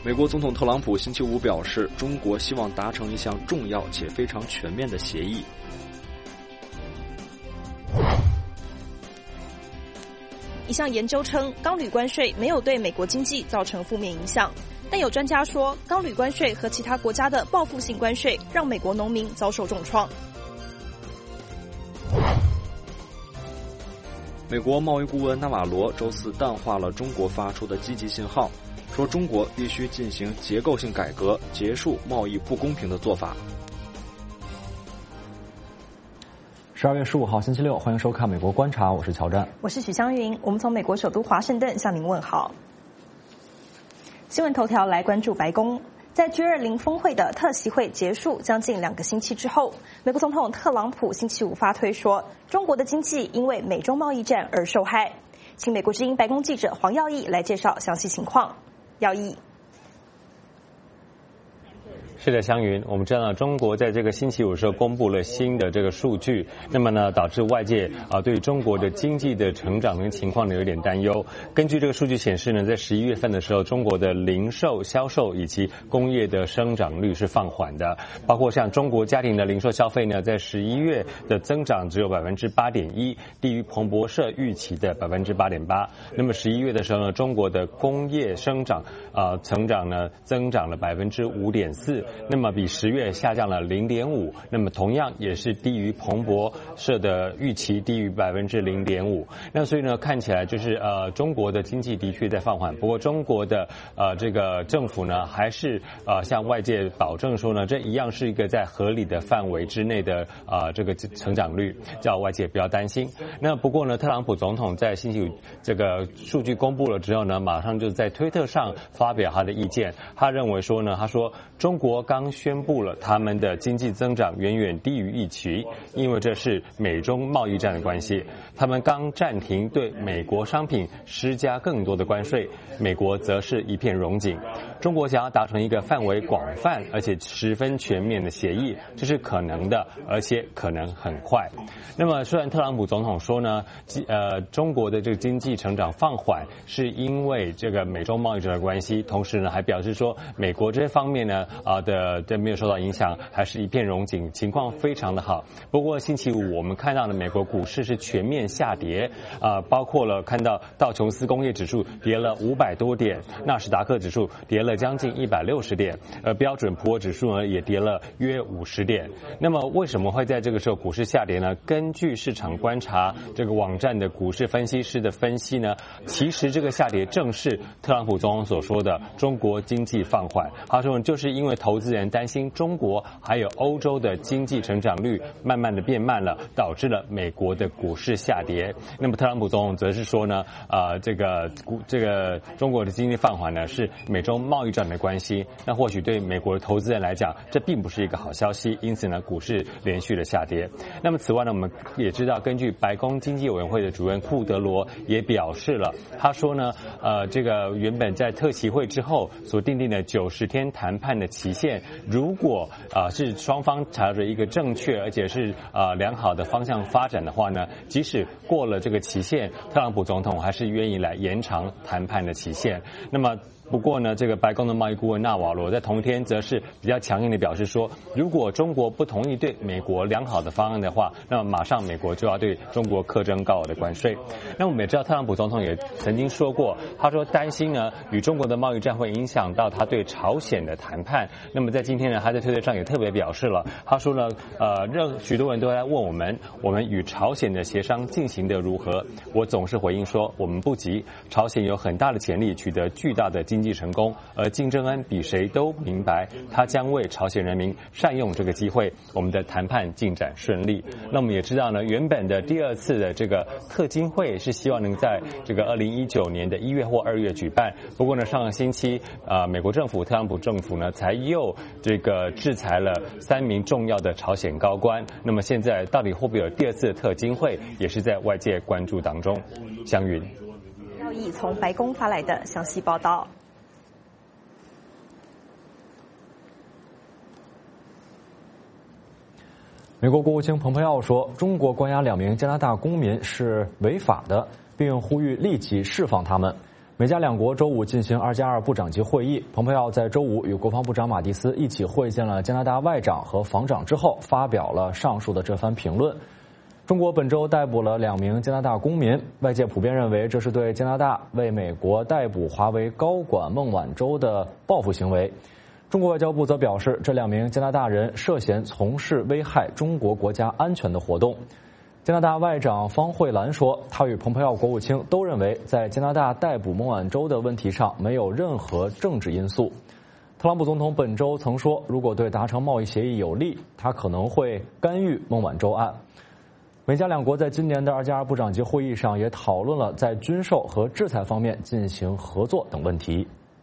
美国总统特朗普星期五表示，中国希望达成一项重要且非常全面的协议。 一项研究称，钢铝关税没有对美国经济造成负面影响，但有专家说，钢铝关税和其他国家的报复性关税让美国农民遭受重创。 美国贸易顾问纳瓦罗周四淡化了中国发出的积极信号，说中国必须进行结构性改革，结束贸易不公平的做法。 12月15号星期六，欢迎收看《美国观察》，我是乔战， 我是许湘云。我们从美国首都华盛顿向您问好。新闻头条来关注白宫。在 G20 峰会的特席会结束将近2个星期之后，美国总统特朗普星期五发推说，中国的经济因为美中贸易战而受害。请美国之音白宫记者黄耀义来介绍详细情况。耀义。 是的，湘云，我们知道中国在这个星期五时候公布了新的这个数据，那么呢，导致外界对中国的经济的成长跟情况呢有点担忧。根据这个数据显示呢，在11月份的时候，中国的零售销售以及工业的生长率是放缓的，包括像中国家庭的零售消费呢，在11月的增长只有 8.1%， 低于彭博社预期的 8.8%。那么11月的时候呢，中国的工业增长呢增长了 5.4%。那么比10月下降了 0.5%， 那么同样也是低于彭博社的预期，低于 0.5%。那所以呢，看起来就是中国的经济的确在放缓，不过中国的这个政府呢，还是向外界保证说呢，这一样是一个在合理的范围之内的这个成长率，叫外界不要担心。那不过呢，特朗普总统在星期五这个数据公布了之后呢，马上就在推特上发表他的意见，他认为说呢，他说中国刚宣布了他们的经济增长远远低于预期，因为这是美中贸易战的关系。他们刚暂停对美国商品施加更多的关税，美国则是一片荣景。中国想要达成一个范围广泛而且十分全面的协议，这是可能的，而且可能很快。那么虽然特朗普总统说呢，中国的这个经济成长放缓是因为这个美中贸易战的关系，同时呢还表示说美国这方面呢的没有受到影响，还是一片荣景，情况非常的好。不过星期五我们看到了美国股市是全面下跌，包括了看到道琼斯工业指数跌了500多点，纳斯达克指数跌了将近160点，标准普尔指数呢也跌了约50点。那么为什么会在这个时候股市下跌呢？根据市场观察这个网站的股市分析师的分析呢，其实这个下跌正是特朗普总统所说的中国经济放缓。他说就是因为投资人担心中国还有欧洲的经济成长率慢慢的变慢了，导致了美国的股市下跌。那么特朗普总统则是说呢，这个中国的经济放缓呢是美中贸易战的关系，那或许对美国的投资人来讲，这并不是一个好消息，因此呢，股市连续的下跌。那么此外呢，我们也知道，根据白宫经济委员会的主任库德罗也表示了，他说呢，这个原本在特席会之后所订定的90天谈判的期限，如果是双方朝着一个正确而且是良好的方向发展的话呢，即使过了这个期限，特朗普总统还是愿意来延长谈判的期限。那么不过呢，这个白宫的贸易顾问纳瓦罗在同天则是比较强硬的表示说，如果中国不同意对美国良好的方案的话，那么马上美国就要对中国课征高额的关税。那我们也知道，特朗普总统也曾经说过，他说担心呢与中国的贸易战会影响到他对朝鲜的谈判。那么在今天呢，他在推特上也特别表示了，他说呢，许多人都在问我们与朝鲜的协商进行的如何。我总是回应说，我们不急，朝鲜有很大的潜力取得巨大的经济成功，而金正恩比谁都明白，他将为朝鲜人民善用这个机会，我们的谈判进展顺利。那我们也知道呢，原本的第2次的这个特金会是希望能在这个2019年的1月或2月举办，不过呢，上个星期美国政府特朗普政府呢才又这个制裁了3名重要的朝鲜高官。那么现在到底会不会有第2次的特金会，也是在外界关注当中。湘云， 耀义从白宫发来的详细报道。 美国国务卿蓬佩奥说，中国关押2名加拿大公民是违法的，并呼吁立即释放他们。 美加两国周五进行2+2部长级会议，蓬佩奥在周五与国防部长马蒂斯一起会见了加拿大外长和防长之后，发表了上述的这番评论。中国本周逮捕了2名加拿大公民，外界普遍认为这是对加拿大为美国逮捕华为高管孟晚舟的报复行为。中国外交部则表示，这2名加拿大人涉嫌从事危害中国国家安全的活动。加拿大外长方慧兰说，他与蓬佩奥国务卿都认为，在加拿大逮捕孟晚舟的问题上没有任何政治因素。特朗普总统本周曾说，如果对达成贸易协议有利，他可能会干预孟晚舟案。美加两国在今年的2+2部长级会议上也讨论了在军售和制裁方面进行合作等问题。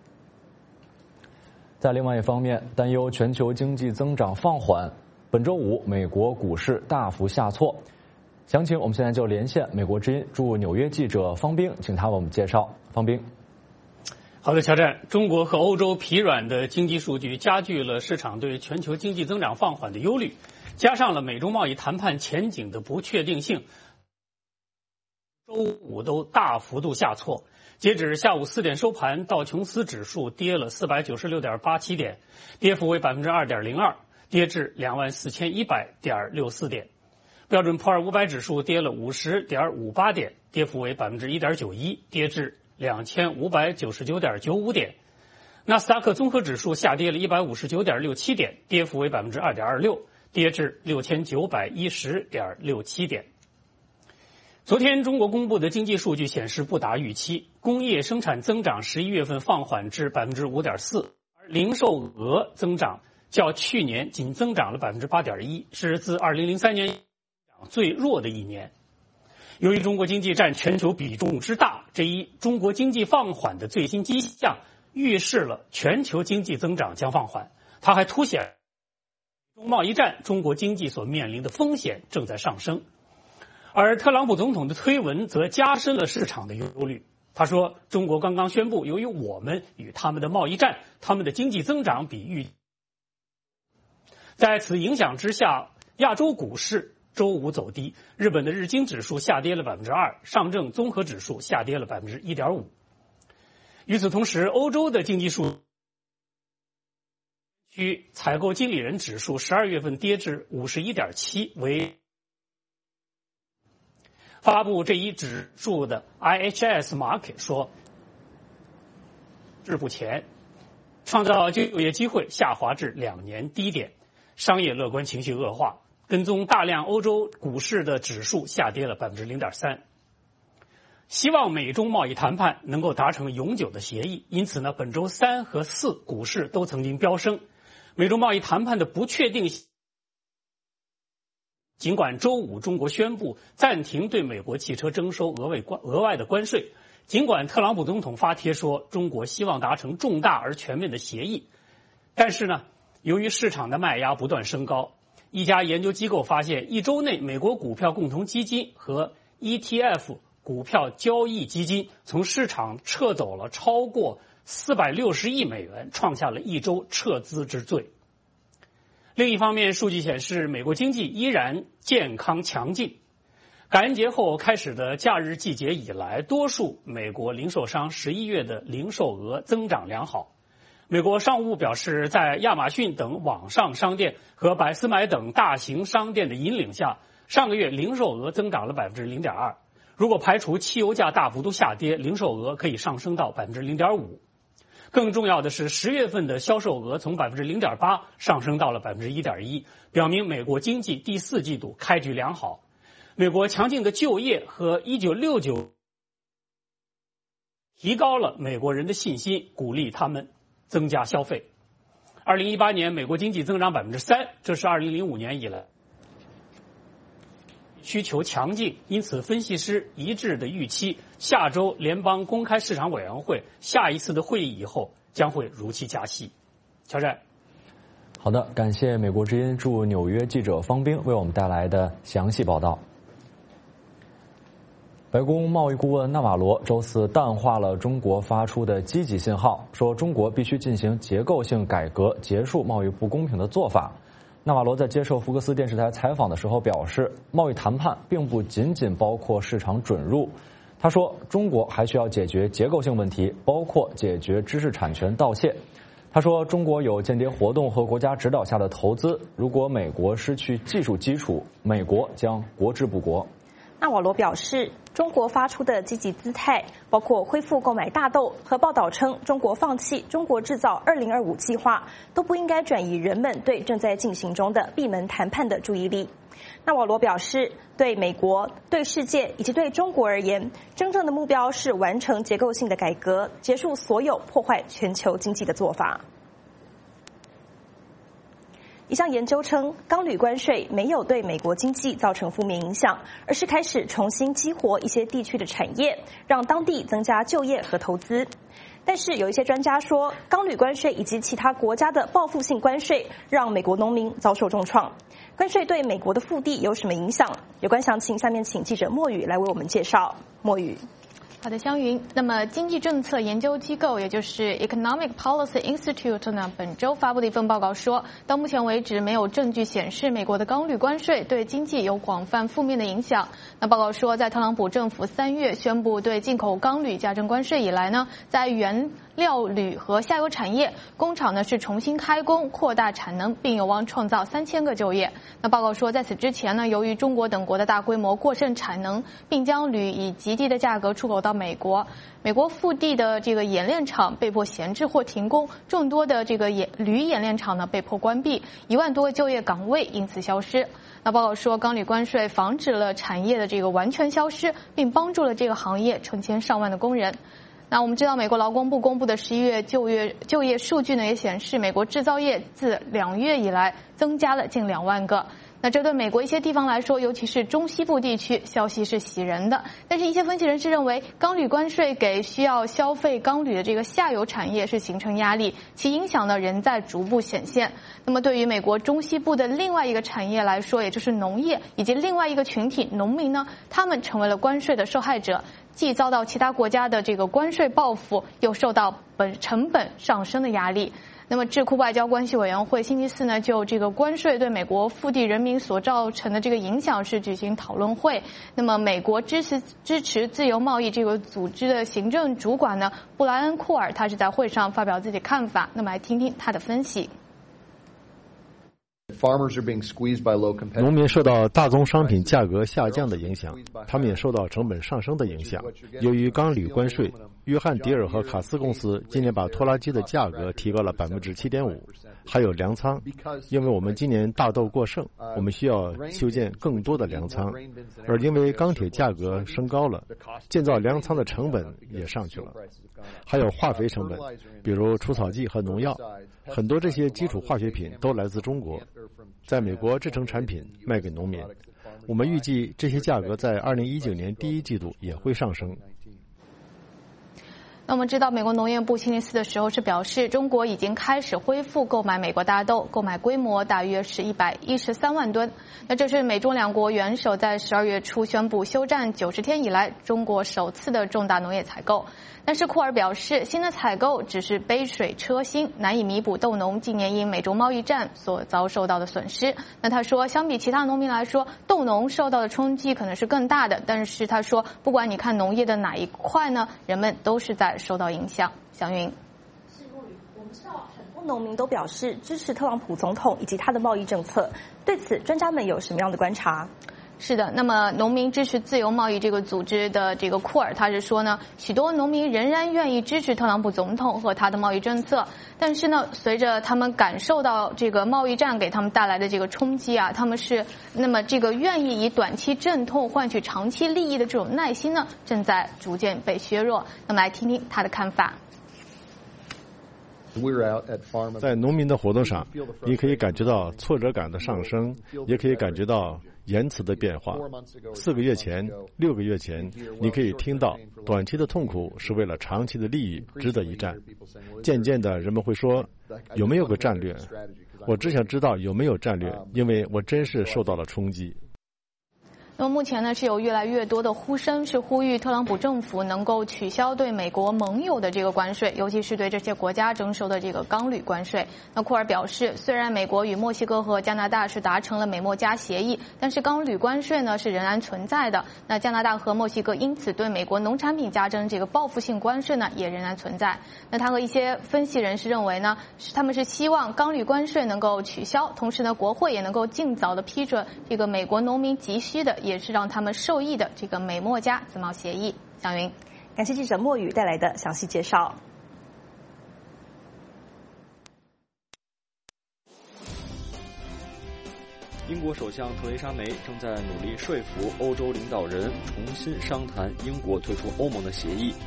在另外一方面，担忧全球经济增长放缓，本周五美国股市大幅下挫。详情我们现在就连线美国之音驻纽约记者方冰，请他为我们介绍。方冰。 好的，乔战，中国和欧洲疲软的经济数据加剧了市场对全球经济增长放缓的忧虑，加上了美中贸易谈判前景的不确定性，周五都大幅度下挫。截止下午4点收盘，道琼斯指数跌了496.87点，跌幅为2.02%，跌至24100.64点。标准普尔500指数跌了50.58点，跌幅为1.91%，跌至2599.95点。纳斯达克综合指数下跌了159.67点，跌幅为2.26%，跌至6910.67点。昨天中国公布的经济数据显示不达预期，工业生产增长11月份放缓至5.4%，而零售额增长较去年仅增长了8.1%，是自2003年最弱的一年。由于中国经济占全球比重之大，这一中国经济放缓的最新迹象预示了全球经济增长将放缓。它还凸显中贸易战中国经济所面临的风险正在上升。而特朗普总统的推文则加深了市场的忧虑。他说，中国刚刚宣布，由于我们与他们的贸易战，他们的经济增长比预。在此影响之下，亚洲股市周五走低，日本的日经指数下跌了2%，上证综合指数下跌了1.5%。与此同时，欧洲的经济数据采购经理人指数12月份跌至51.7，为发布这一指数的 IHS Markit 说，日不前，创造就业机会下滑至2年低点，商业乐观情绪恶化。跟踪大量欧洲股市的指数下跌了0.3%。希望美中贸易谈判能够达成永久的协议，因此呢，本周3和4股市都曾经飙升。美中贸易谈判的不确定性，尽管周五中国宣布暂停对美国汽车征收额外的关税，尽管特朗普总统发帖说中国希望达成重大而全面的协议，但是呢，由于市场的卖压不断升高，一家研究机构发现，1周内美国股票共同基金和 ETF 股票交易基金从市场撤走了超过460亿美元，创下了1周撤资之最。另一方面，数据显示美国经济依然健康强劲。感恩节后开始的假日季节以来，多数美国零售商11月的零售额增长良好。美国商务部表示，在亚马逊等网上商店和百思买等大型商店的引领下，上个月零售额增长了0.2%。如果排除汽油价大幅度下跌，零售额可以上升到0.5%。更重要的是，10月份的销售额从0.8%上升到了1.1%，表明美国经济第4季度开局良好。美国强劲的就业和1969提高了美国人的信心，鼓励他们增加消费。2018年美国经济增长3%，这是2005年以来需求强劲，因此分析师一致的预期，下周联邦公开市场委员会下一次的会议以后将会如期加息。乔战。 好的，感谢美国之音驻纽约记者方冰为我们带来的详细报道。白宫贸易顾问纳瓦罗周四淡化了中国发出的积极信号，说中国必须进行结构性改革，结束贸易不公平的做法。纳瓦罗在接受福克斯电视台采访的时候表示，贸易谈判并不仅仅包括市场准入， 他说，中国还需要解决结构性问题，包括解决知识产权盗窃。他说，中国有间谍活动和国家指导下的投资，如果美国失去技术基础，美国将国之不国。 纳瓦罗表示，中国发出的积极姿态，包括恢复购买大豆和报道称中国放弃中国制造2025计划，都不应该转移人们对正在进行中的闭门谈判的注意力。纳瓦罗表示，对美国、对世界以及对中国而言，真正的目标是完成结构性的改革，结束所有破坏全球经济的做法。一项研究称，钢铝关税没有对美国经济造成负面影响，而是开始重新激活一些地区的产业，让当地增加就业和投资。但是有一些专家说，钢铝关税以及其他国家的报复性关税让美国农民遭受重创。关税对美国的腹地有什么影响？有关详情，下面请记者莫宇来为我们介绍。莫宇。 好的，湘云。那么，经济政策研究机构，也就是 Economic Policy Institute 呢，本周发布的一份报告说，到目前为止，没有证据显示美国的钢铝关税对经济有广泛负面的影响。那报告说，在特朗普政府3月宣布对进口钢铝加征关税以来呢，在原料铝和下游产业，工厂呢是重新开工，扩大产能，并有望创造3000个就业。那报告说，在此之前呢，由于中国等国的大规模过剩产能，并将铝以极低的价格出口到美国腹地的这个冶炼厂被迫闲置或停工，众多的这个铝冶炼厂呢被迫关闭，1万多个就业岗位因此消失。那报告说，钢铝关税防止了产业的这个完全消失，并帮助了这个行业成千上万的工人。那我们知道，美国劳工部公布的11月就业数据呢，也显示美国制造业自2月以来增加了近2万个。那这对美国一些地方来说，尤其是中西部地区，消息是喜人的。但是，一些分析人士认为，钢铝关税给需要消费钢铝的这个下游产业是形成压力，其影响呢仍在逐步显现。那么，对于美国中西部的另外一个产业来说，也就是农业以及另外一个群体农民呢，他们成为了关税的受害者。既遭到其他国家的这个关税报复，又受到成本上升的压力。那么，智库外交关系委员会星期4呢，就这个关税对美国腹地人民所造成的这个影响是举行讨论会。那么，美国支持自由贸易这个组织的行政主管呢，布莱恩·库尔，他是在会上发表自己的看法。那么，来听听他的分析。 农民受到大宗商品价格下降的影响，他们也受到成本上升的影响。由于钢铝关税，约翰迪尔和卡斯公司今年把拖拉机的价格提高了7.5%，还有粮仓，因为我们今年大豆过剩，我们需要修建更多的粮仓，而因为钢铁价格升高了，建造粮仓的成本也上去了。还有化肥成本，比如除草剂和农药，很多这些基础化学品都来自中国，在美国制成产品卖给农民。我们预计这些价格在2019年第1季度也会上升。 那我们知道，美国农业部星期4的时候是表示，中国已经开始恢复购买美国大豆，购买规模大约是113万吨。那这是美中两国元首在12月初宣布休战90天以来，中国首次的重大农业采购。但是库尔表示，新的采购只是杯水车薪，难以弥补豆农今年因美中贸易战所遭受到的损失。那他说，相比其他农民来说，豆农受到的冲击可能是更大的。但是他说，不管你看农业的哪一块呢，人们都是在受到影响。祥云， 我们知道很多农民都表示支持特朗普总统以及他的贸易政策，对此专家们有什么样的观察？ 是的，那么农民支持自由贸易这个组织的这个库尔，他是说呢，许多农民仍然愿意支持特朗普总统和他的贸易政策，但是呢，随着他们感受到这个贸易战给他们带来的这个冲击啊，他们是那么这个愿意以短期阵痛换取长期利益的这种耐心呢，正在逐渐被削弱。那么来听听他的看法。 在农民的活动上，你可以感觉到挫折感的上升，也可以感觉到言辞的变化。4个月前、6个月前，你可以听到短期的痛苦是为了长期的利益值得一战。渐渐的，人们会说，有没有个战略？我只想知道有没有战略，因为我真是受到了冲击。 那么目前呢，是有越来越多的呼声是呼吁特朗普政府能够取消对美国盟友的这个关税，尤其是对这些国家征收的这个钢铝关税。那库尔表示，虽然美国与墨西哥和加拿大是达成了美墨加协议，但是钢铝关税呢是仍然存在的。那加拿大和墨西哥因此对美国农产品加征这个报复性关税呢也仍然存在。那他和一些分析人士认为呢，他们是希望钢铝关税能够取消，同时呢，国会也能够尽早的批准这个美国农民急需的，也是让他们受益的这个美墨加自贸协议。祥云， 感谢记者莫宇带来的详细介绍。 英国首相特蕾莎梅正在努力说服欧洲领导人重新商谈英国退出欧盟的协议。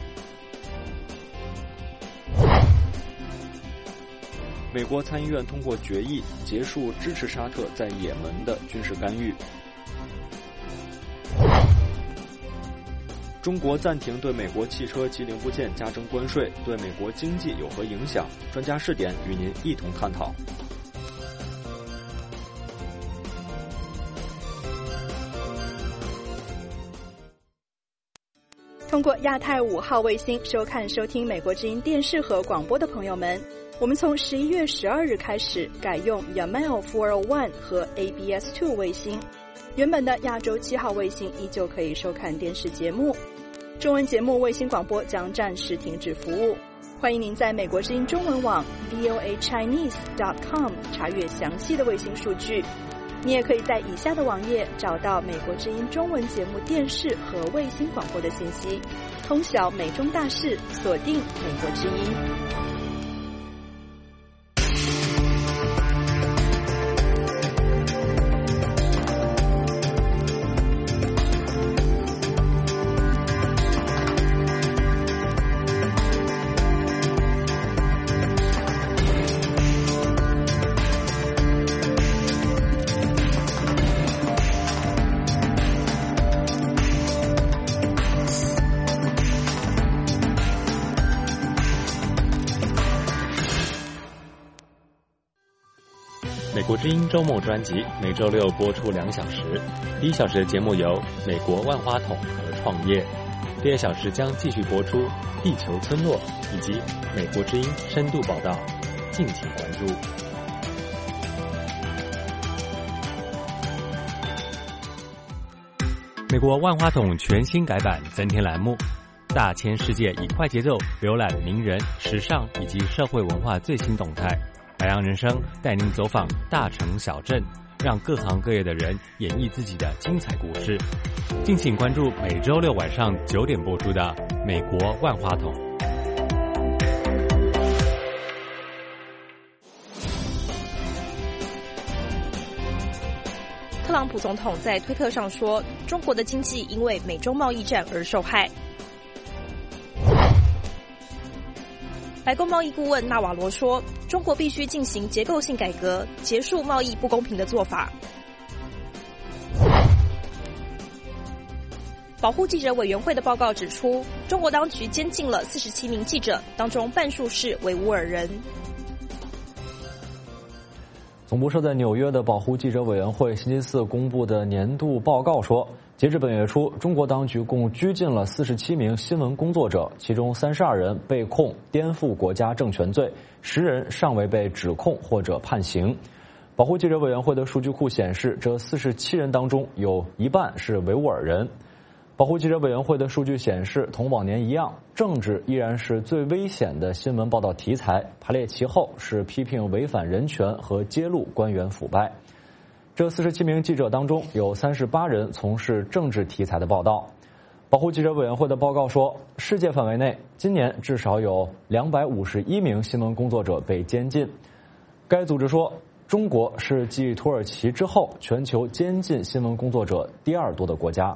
美国参议院通过决议，结束支持沙特在也门的军事干预。中国暂停对美国汽车及零部件加征关税，对美国经济有何影响？专家视点与您一同探讨。 通过亚太5号卫星收听美国之音电视和广播的朋友们，我们从11月12日开始改用 Yamal 401和 ABS2 卫星，原本的亚洲7号卫星依旧可以收看电视节目。中文节目卫星广播将暂时停止服务，欢迎您在美国之音中文网 voachinese.com 查阅详细的卫星数据。你也可以在以下的网页找到美国之音中文节目电视和卫星广播的信息，通晓美中大事，锁定美国之音。 美国之音周末专辑每周六播出2小时，第1小时的节目有美国万花筒和创业，第2小时将继续播出地球村落以及美国之音深度报道，敬请关注。美国万花筒全新改版增添栏目，大千世界以快节奏浏览名人、时尚以及社会文化最新动态。海洋人生带您走访大城小镇，让各行各业的人演绎自己的精彩故事。敬请关注每周六晚上9点播出的《美国万花筒》。 特朗普总统在推特上说，中国的经济因为美中贸易战而受害。白宫贸易顾问纳瓦罗说，中国必须进行结构性改革，结束贸易不公平的做法。保护记者委员会的报告指出，中国当局监禁了47名记者，当中半数是维吾尔人。 总部设在纽约的保护记者委员会星期四公布的年度报告说，截至本月初，中国当局共拘禁了47名新闻工作者，其中32人被控颠覆国家政权罪，10人尚未被指控或者判刑。保护记者委员会的数据库显示，这47人当中有一半是维吾尔人。保护记者委员会的数据显示，同往年一样，政治依然是最危险的新闻报道题材，排列其后是批评违反人权和揭露官员腐败。这47名记者当中有38人从事政治题材的报道。保护记者委员会的报告说，世界范围内今年至少有251名新闻工作者被监禁。该组织说，中国是继土耳其之后全球监禁新闻工作者第2多的国家。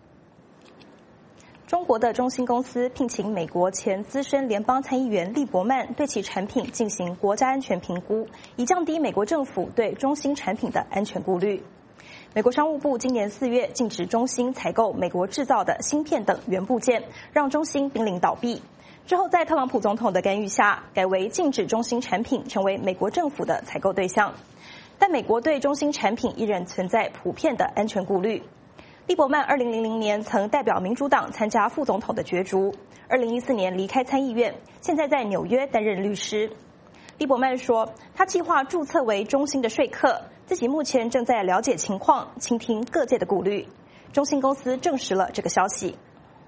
中国的中兴公司聘请美国前资深联邦参议员利伯曼对其产品进行国家安全评估，以降低美国政府对中兴产品的安全顾虑。美国商务部今年4月禁止中兴采购美国制造的芯片等元部件，让中兴濒临倒闭。之后在特朗普总统的干预下，改为禁止中兴产品成为美国政府的采购对象。但美国对中兴产品依然存在普遍的安全顾虑。 利伯曼2000年曾代表民主党参加副总统的角逐，2014年离开参议院，现在在纽约担任律师。利伯曼说，他计划注册为中兴的说客，自己目前正在了解情况，倾听各界的顾虑。中兴公司证实了这个消息。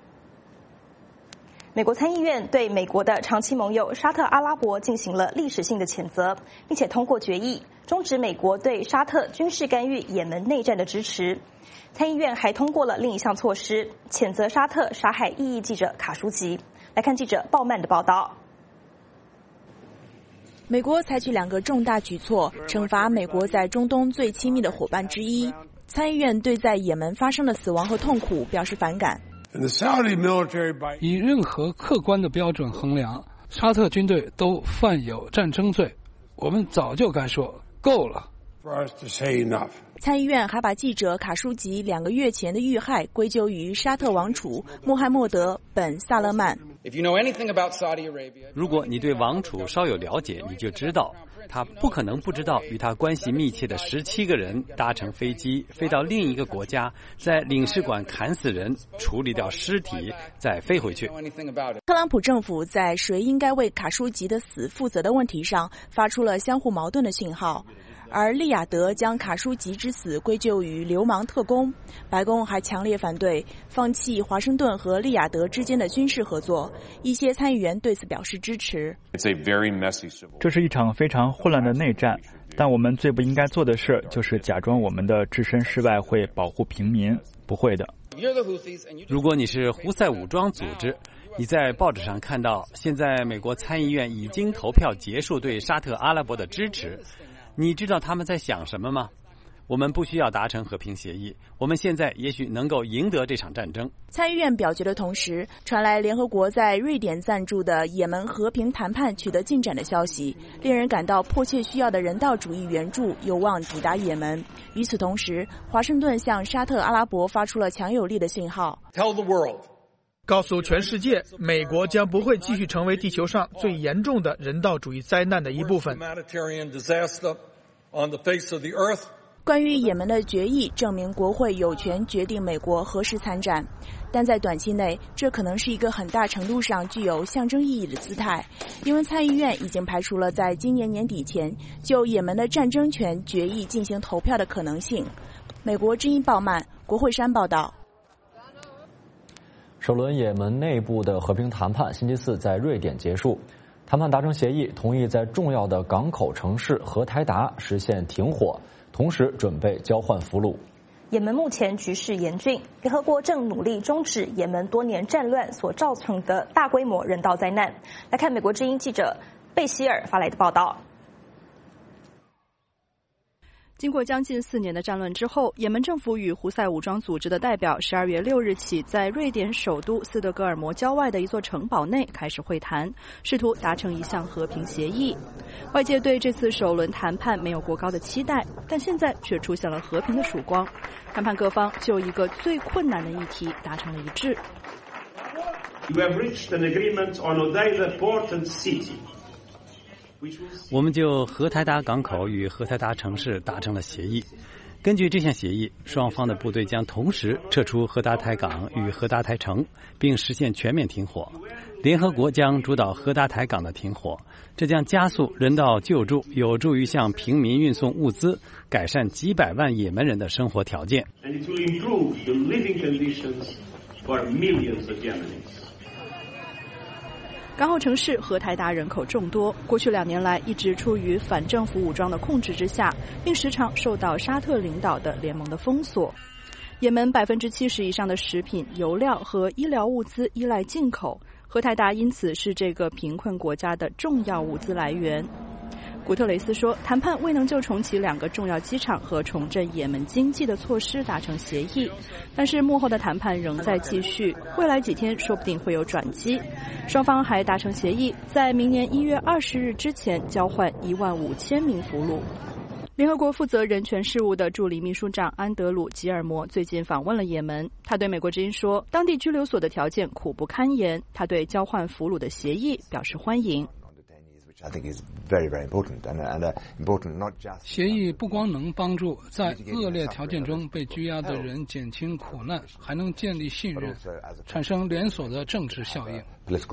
美国参议院对美国的长期盟友沙特阿拉伯进行了历史性的谴责，并且通过决议终止美国对沙特军事干预也门内战的支持。参议院还通过了另一项措施，谴责沙特杀害异议记者卡舒吉。来看记者鲍曼的报道。 美国采取2个重大举措，惩罚美国在中东最亲密的伙伴之一。参议院对在也门发生的死亡和痛苦表示反感。 以任何客观的标准衡量，沙特军队都犯有战争罪。我们早就该说够了。 参议院还把记者卡舒吉2个月前的遇害归咎于沙特王储穆罕默德·本·萨勒曼。 如果你对王储稍有了解，你就知道他不可能不知道与他关系密切的17个人搭乘飞机飞到另一个国家，在领事馆砍死人，处理掉尸体，再飞回去。 特朗普政府在谁应该为卡舒吉的死负责的问题上发出了相互矛盾的信号。而利雅得将卡舒吉之死归咎于流氓特工，白宫还强烈反对放弃华盛顿和利雅得之间的军事合作，一些参议员对此表示支持。 这是一场非常混乱的内战，但我们最不应该做的事就是假装我们的置身事外会保护平民，不会的。 如果你是胡塞武装组织，你在报纸上看到现在美国参议院已经投票结束对沙特阿拉伯的支持，你知道他们在想什么吗？我们不需要达成和平协议，我们现在也许能够赢得这场战争。 参议院表决的同时，传来联合国在瑞典赞助的也门和平谈判取得进展的消息，令人感到迫切需要的人道主义援助有望抵达也门。与此同时，华盛顿向沙特阿拉伯发出了强有力的信号。 告诉全世界，美国将不会继续成为地球上最严重的人道主义灾难的一部分。 关于也门的决议证明国会有权决定美国何时参战，但在短期内，这可能是一个很大程度上具有象征意义的姿态，因为参议院已经排除了在今年年底前就也门的战争权决议进行投票的可能性。美国之音鲍曼，国会山报道。 首轮也门内部的和平谈判星期四在瑞典结束，谈判达成协议，同意在重要的港口城市荷台达实现停火，同时准备交换俘虏。 也门目前局势严峻，联合国正努力终止也门多年战乱所造成的大规模人道灾难。来看美国之音记者贝希尔发来的报道。 经过将近4年的战乱之后，也门政府与胡塞武装组织的代表12月6日起在瑞典首都斯德哥尔摩郊外的一座城堡内开始会谈，试图达成一项和平协议。外界对这次首轮谈判没有过高的期待，但现在却出现了和平的曙光。谈判各方就一个最困难的议题达成了一致。 You have reached an agreement on Odaiza Port and City. 我们就荷台达港口与荷台达城市达成了协议。根据这项协议，双方的部队将同时撤出荷达台港与荷达台城，并实现全面停火。联合国将主导荷达台港的停火，这将加速人道救助，有助于向平民运送物资，改善几百万也门人的生活条件。 And it will improve the living conditions for millions of Yemenis. 港口城市荷台达人口众多，过去2年来一直处于反政府武装的控制之下，并时常受到沙特领导的联盟的封锁。也门70%以上的食品、油料和医疗物资依赖进口，荷台达因此是这个贫困国家的重要物资来源。古特雷斯说，谈判未能就重启2个重要机场和重振也门经济的措施达成协议，但是幕后的谈判仍在继续，未来几天说不定会有转机。双方还达成协议，在明年1月20日之前交换15000名俘虏。联合国负责人权事务的助理秘书长安德鲁·吉尔摩最近访问了也门，他对美国之音说，当地拘留所的条件苦不堪言，他对交换俘虏的协议表示欢迎。 协议不光能帮助在恶劣条件中被拘押的人减轻苦难，还能建立信任，产生连锁的政治效应。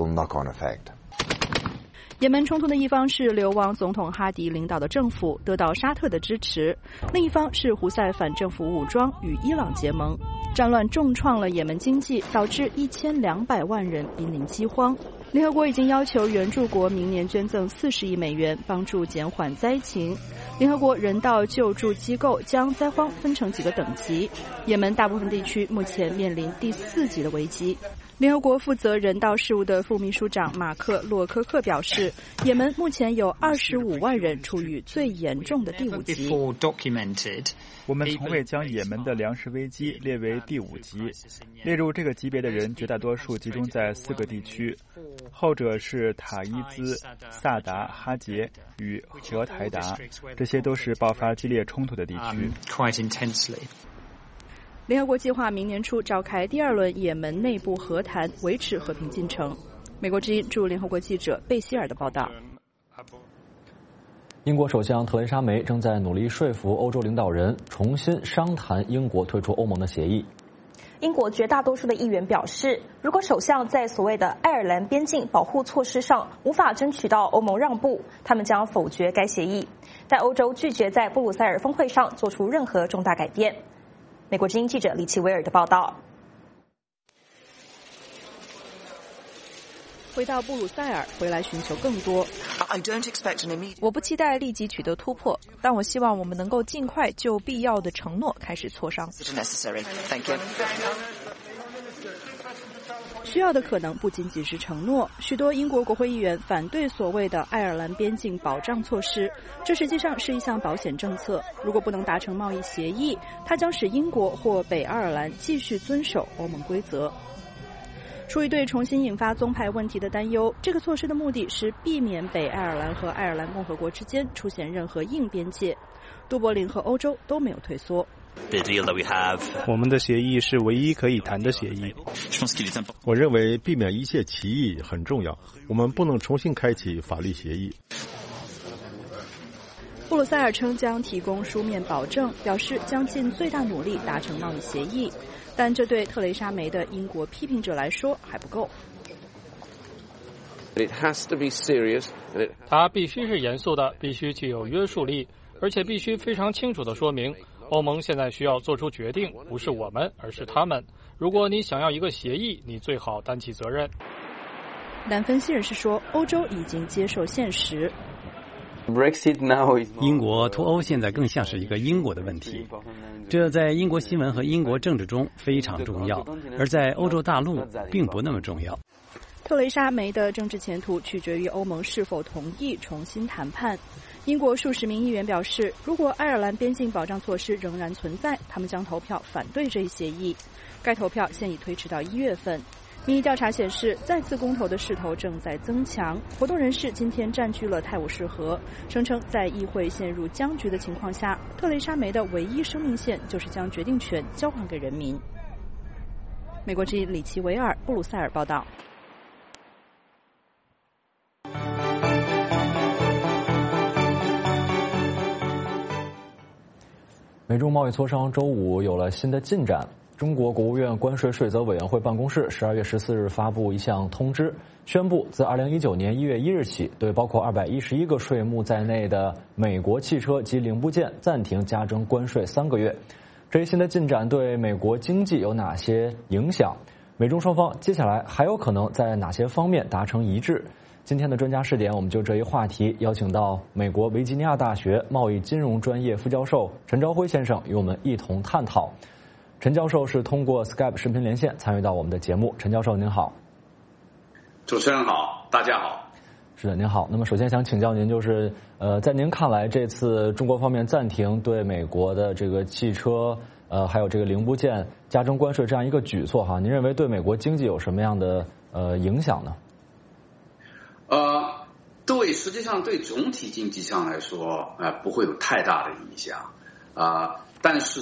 也门冲突的一方是流亡总统哈迪领导的政府得到沙特的支持，另一方是胡塞反政府武装与伊朗结盟。战乱重创了也门经济，导致1200万人濒临饥荒。联合国已经要求援助国明年捐赠40亿美元，帮助减缓灾情。联合国人道救助机构将灾荒分成几个等级，也门大部分地区目前面临第4级的危机。联合国负责人道事务的副秘书长马克·洛科克表示，也门目前有25万人处于最严重的第5级。 我们从未将也门的粮食危机列为第5级，列入这个级别的人绝大多数集中在4个地区，后者是塔伊兹、萨达、哈杰与荷台达，这些都是爆发激烈冲突的地区。 联合国计划明年初召开第2轮也门内部和谈，维持和平进程。美国之音驻联合国记者贝希尔的报道。 英国首相特蕾莎梅正在努力说服欧洲领导人重新商谈英国退出欧盟的协议。 英国绝大多数的议员表示，如果首相在所谓的爱尔兰边境保护措施上无法争取到欧盟让步，他们将否决该协议。但欧洲拒绝在布鲁塞尔峰会上做出任何重大改变。美国之音记者李奇维尔的报道。 回到布鲁塞尔，回来寻求更多。 我不期待立即取得突破，但我希望我们能够尽快就必要的承诺开始磋商。 需要的可能不仅仅是承诺。许多英国国会议员反对所谓的爱尔兰边境保障措施，这实际上是一项保险政策。如果不能达成贸易协议，它将使英国或北爱尔兰继续遵守欧盟规则。出于对重新引发宗派问题的担忧，这个措施的目的是避免北爱尔兰和爱尔兰共和国之间出现任何硬边界。都柏林和欧洲都没有退缩。 我们的协议是唯一可以谈的协议。 我认为避免一切歧义很重要，我们不能重新开启法律协议。 布鲁塞尔称将提供书面保证，表示将尽最大努力达成贸易协议，但这对特蕾莎梅的英国批评者来说还不够。 它必须是严肃的，必须具有约束力，而且必须非常清楚地说明，欧盟现在需要做出决定，不是我们，而是他们。如果你想要一个协议，你最好担起责任。 但分析人士说，欧洲已经接受现实。 英国脱欧现在更像是一个英国的问题，这在英国新闻和英国政治中非常重要，而在欧洲大陆并不那么重要。 特蕾莎梅的政治前途取决于欧盟是否同意重新谈判。英国数十名议员表示，如果爱尔兰边境保障措施仍然存在，他们将投票反对这一协议。该投票现已推迟到1月份。民意调查显示，再次公投的势头正在增强。活动人士今天占据了泰晤士河，声称在议会陷入僵局的情况下，特蕾莎梅的唯一生命线就是将决定权交还给人民。美国之音李奇维尔，布鲁塞尔报道。 美中贸易磋商周五有了新的进展。中国国务院关税税则委员会办公室12月14日发布一项通知，宣布自2019年1月1日起，对包括211个税目在内的美国汽车及零部件暂停加征关税3个月。这一新的进展对美国经济有哪些影响？美中双方接下来还有可能在哪些方面达成一致？今天的专家视点，我们就这一话题邀请到美国维吉尼亚大学贸易金融专业副教授陈朝晖先生与我们一同探讨。陈教授是通过 Skype 视频连线参与到我们的节目。陈教授您好。 主持人好，大家好。 是的，您好。那么首先想请教您，就是在您看来，这次中国方面暂停对美国的这个汽车还有这个零部件加征关税这样一个举措哈，您认为对美国经济有什么样的影响呢？ 实际上对总体经济上来说，不会有太大的影响但是呢，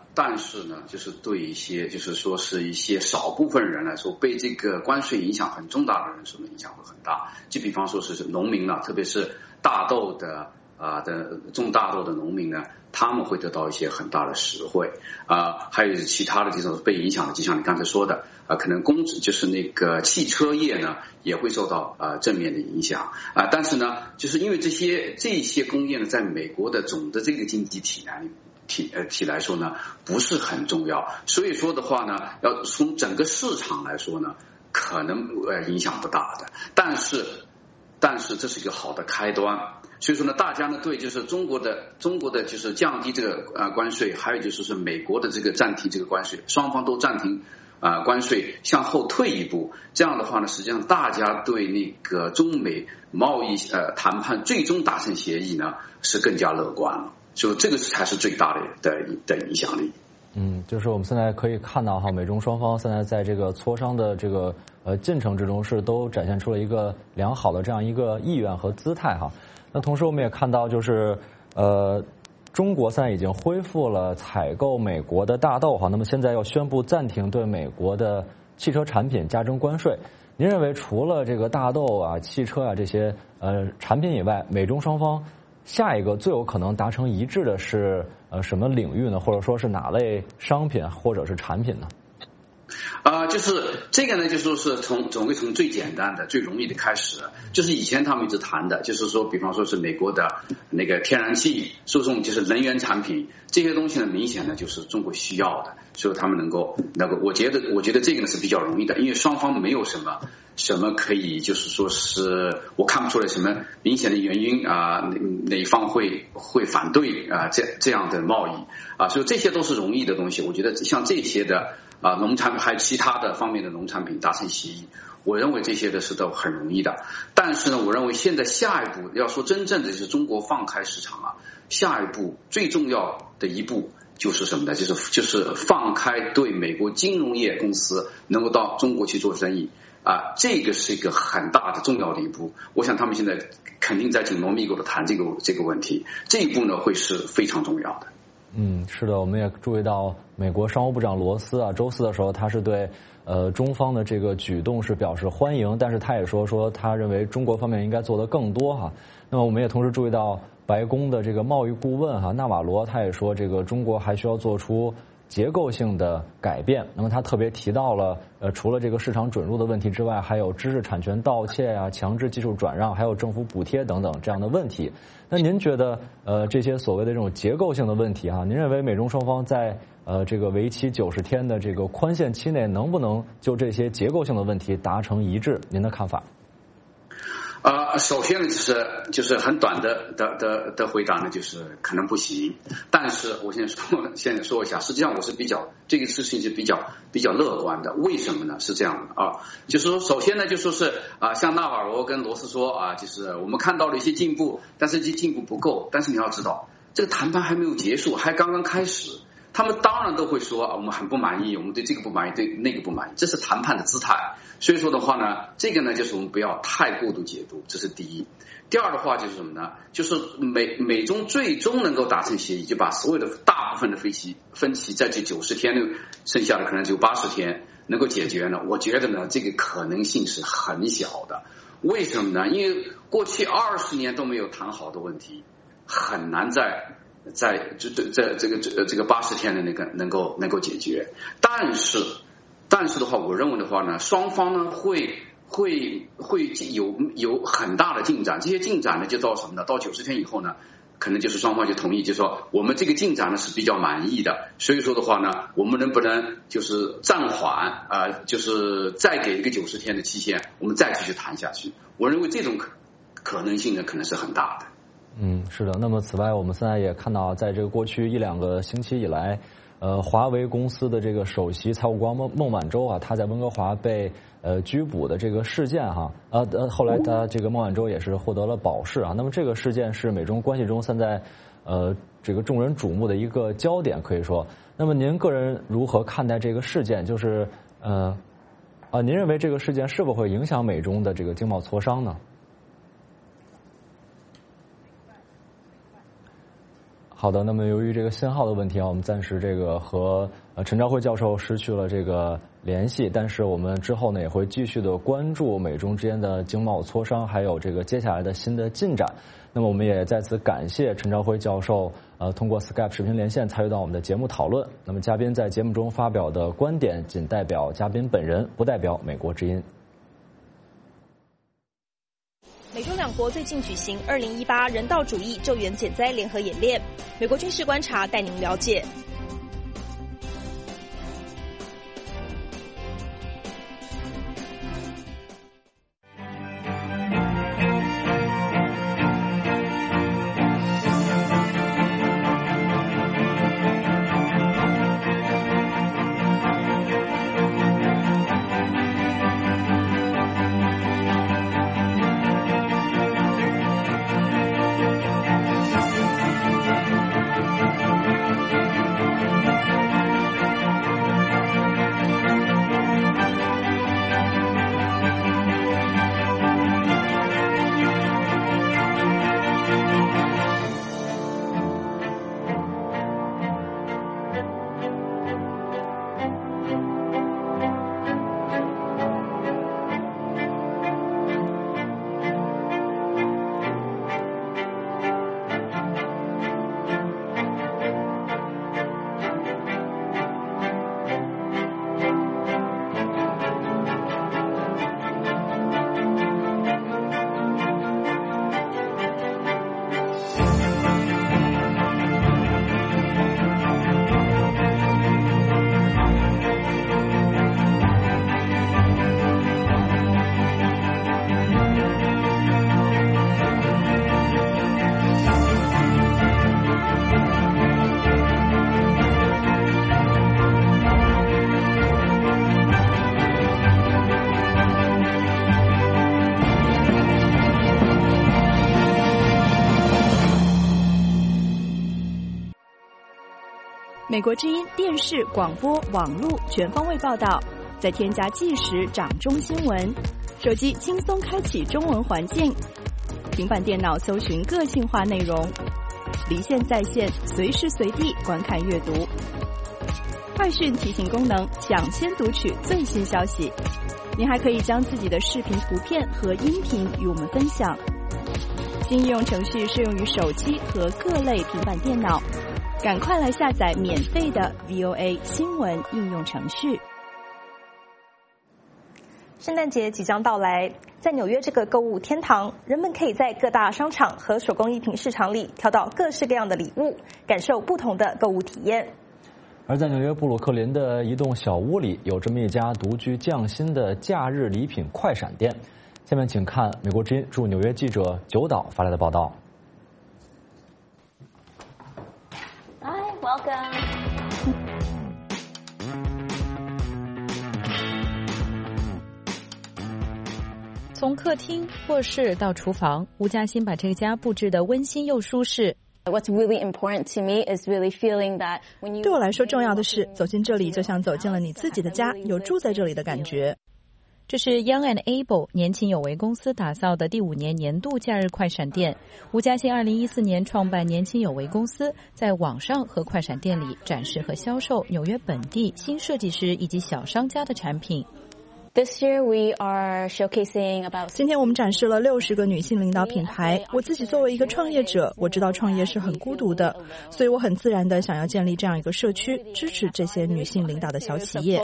但是呢，就是对一些就是说是一些少部分人来说，被这个关税影响很重大的人说呢，影响会很大。就比方说是农民了，特别是大豆的种大豆的农民呢，他们会得到一些很大的实惠还有其他的这种被影响的，就像你刚才说的可能就是那个汽车业呢也会受到正面的影响但是呢，就是因为这些工业呢，在美国的总的这个经济体来说呢不是很重要，所以说的话呢，要从整个市场来说呢，可能影响不大的，但是这是一个好的开端。所以说呢，大家呢对就是中国的就是降低这个关税，还有就是美国的这个暂停这个关税，双方都暂停关税，向后退一步，这样的话呢，实际上大家对那个中美贸易谈判最终达成协议呢是更加乐观了，所以这个才是最大的影响力。 就是我们现在可以看到美中双方现在在这个磋商的这个进程之中是都展现出了一个良好的这样一个意愿和姿态那同时我们也看到就是中国现在已经恢复了采购美国的大豆那么现在要宣布暂停对美国的汽车产品加征关税。您认为除了这个大豆汽车这些产品以外，美中双方下一个最有可能达成一致的是什么领域呢？或者说是哪类商品或者是产品呢？ 就是这个呢，就说是总会从最简单的、最容易的开始，就是以前他们一直谈的，就是说，比方说是美国的那个天然气输送，就是能源产品这些东西呢，明显呢就是中国需要的，所以他们能够，我觉得这个呢是比较容易的，因为双方没有什么可以，就是说是我看不出来什么明显的原因哪一方会反对这样的贸易所以这些都是容易的东西。我觉得像这些的农产品还有其他的方面的农产品达成协议，我认为这些的是都很容易的。但是呢，我认为现在下一步要说真正的就是中国放开市场下一步最重要的一步就是什么呢？就是放开对美国金融业公司能够到中国去做生意这个是一个很大的重要的一步。我想他们现在肯定在紧锣密鼓的谈这个问题，这一步呢会是非常重要的。 是的，我们也注意到美国商务部长罗斯周四的时候，他是对中方的这个举动是表示欢迎，但是他也说他认为中国方面应该做得更多那么我们也同时注意到白宫的这个贸易顾问纳瓦罗，他也说这个中国还需要做出结构性的改变。那么他特别提到了除了这个市场准入的问题之外，还有知识产权盗窃强制技术转让，还有政府补贴等等这样的问题。那您觉得这些所谓的这种结构性的问题您认为美中双方在这个为期90天的这个宽限期内能不能就这些结构性的问题达成一致？您的看法？ 首先呢，就是很短的回答呢，就是可能不行。但是我现在说一下，实际上我是这个事情是比较乐观的。为什么呢？是这样的就是说，首先呢，就说是像纳瓦罗跟罗斯说就是我们看到了一些进步，但是这些进步不够。但是你要知道，这个谈判还没有结束，还刚刚开始。他们当然都会说我们很不满意，我们对这个不满意，对那个不满意，这是谈判的姿态。所以说的话呢，这个呢就是我们不要太过度解读，这是第一。第二的话就是什么呢？就是美中最终能够达成协议，就把所有的大部分的分歧在这90天内，剩下的可能只有80天能够解决呢。我觉得呢，这个可能性是很小的。为什么呢？因为过去20年都没有谈好的问题，很难在这个80天的能够解决。但是的话，我认为的话呢，双方呢会有很大的进展。这些进展呢就到什么呢？到90天以后呢，可能就是双方就同意，就说我们这个进展呢是比较满意的。所以说的话呢，我们能不能就是暂缓就是再给一个90天的期限，我们再继续谈下去？我认为这种可能性呢可能是很大的。 是的。那么此外，我们现在也看到，在这个过去1-2个星期以来，华为公司的这个首席财务官孟晚舟他在温哥华被拘捕的这个事件后来他这个孟晚舟也是获得了保释那么这个事件是美中关系中现在这个众人瞩目的一个焦点，可以说。那么您个人如何看待这个事件？就是您认为这个事件是否会影响美中的这个经贸磋商呢？ 好的，那么由于这个信号的问题啊，我们暂时这个和陈朝辉教授失去了这个联系，但是我们之后呢也会继续的关注美中之间的经贸磋商，还有这个接下来的新的进展。那么我们也再次感谢陈朝辉教授通过 Skype 视频连线参与到我们的节目讨论。那么嘉宾在节目中发表的观点仅代表嘉宾本人，不代表美国之音。 美中两国最近举行2018人道主义救援减灾联合演练，美国军事观察带您了解。 美国之音电视、广播、网络全方位报道，再添加即时掌中新闻，手机轻松开启中文环境，平板电脑搜寻个性化内容，离线在线，随时随地观看阅读。快讯提醒功能，抢先读取最新消息。您还可以将自己的视频、图片和音频与我们分享。新应用程序适用于手机和各类平板电脑。赶快来下载免费的 VOA 新闻应用程序。 圣诞节即将到来，在纽约这个购物天堂，人们可以在各大商场和手工艺品市场里挑到各式各样的礼物，感受不同的购物体验。 而在纽约布鲁克林的一栋小屋里，有这么一家独具匠心的假日礼品快闪店。下面请看美国之音驻纽约记者九岛发来的报道。 Welcome. 从客厅、卧室到厨房，吴嘉欣把这个家布置得温馨又舒适。 What's really important to me is really feeling that when you 对我来说重要的是，走进这里就像走进了你自己的家，有住在这里的感觉。 这是 Young and Able 年轻有为公司打造的第5年年度假日快闪店。吴嘉欣2014年创办年轻有为公司，在网上和快闪店里展示和销售纽约本地新设计师以及小商家的产品。 This year we are showcasing about 今天我们展示了60个女性领导品牌。我自己作为一个创业者，我知道创业是很孤独的，所以我很自然的想要建立这样一个社区，支持这些女性领导的小企业。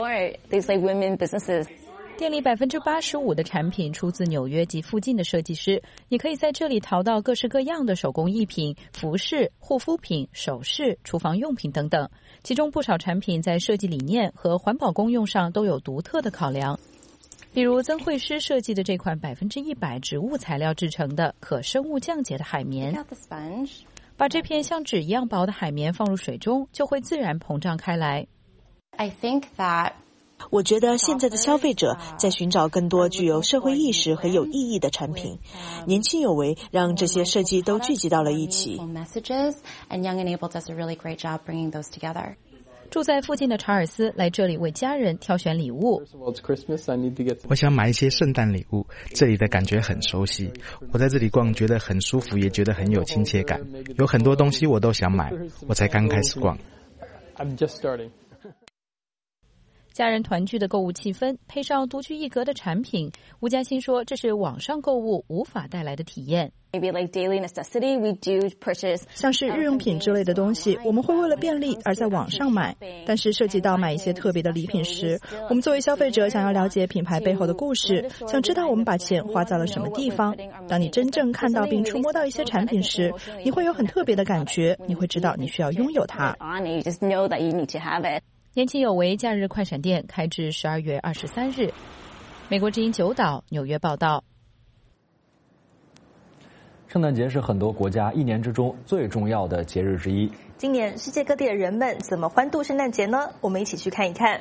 店里85%的产品出自纽约及附近的设计师，你可以在这里淘到各式各样的手工艺品、服饰、护肤品、首饰、厨房用品等等。其中不少产品在设计理念和环保功用上都有独特的考量。比如曾慧诗设计的这款100%植物材料制成的可生物降解的海绵，把这片像纸一样薄的海绵放入水中，就会自然膨胀开来。 我觉得现在的消费者在寻找更多具有社会意识和有意义的产品，年轻有为让这些设计都聚集到了一起。 住在附近的查尔斯来这里为家人挑选礼物。 我想买一些圣诞礼物，这里的感觉很熟悉。我在这里逛觉得很舒服，也觉得很有亲切感。有很多东西我都想买，我才刚开始逛。 家人团聚的购物气氛，配上独具一格的产品，吴嘉欣说这是网上购物无法带来的体验。 像是日用品之类的东西，我们会为了便利而在网上买，但是涉及到买一些特别的礼品时，我们作为消费者想要了解品牌背后的故事，想知道我们把钱花在了什么地方。当你真正看到并触摸到一些产品时，你会有很特别的感觉，你会知道你需要拥有它。 年轻有为假日快闪店开至12月23日。美国之音9岛纽约报道。 圣诞节是很多国家一年之中最重要的节日之一。 今年世界各地的人们怎么欢度圣诞节呢？我们一起去看一看。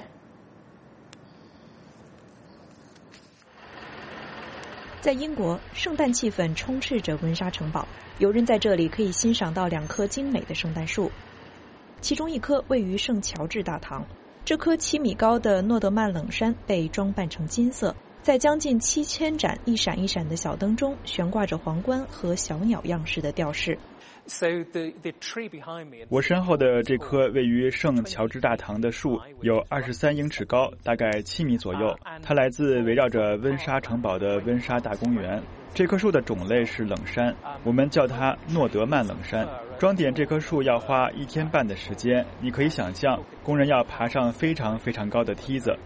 在英国，圣诞气氛充斥着温莎城堡，游人在这里可以欣赏到2棵精美的圣诞树。其中一棵位于圣乔治大堂，这棵7米高的诺德曼冷杉被装扮成金色，在将近7000盏一闪一闪的小灯中悬挂着皇冠和小鸟样式的吊饰。 我身后的这棵位于圣乔治大堂的树有23英尺高，大概7米左右。它来自围绕着温莎城堡的温莎大公园。这棵树的种类是冷杉，我们叫它诺德曼冷杉。装点这棵树要花1天半的时间，你可以想象，工人要爬上非常非常高的梯子。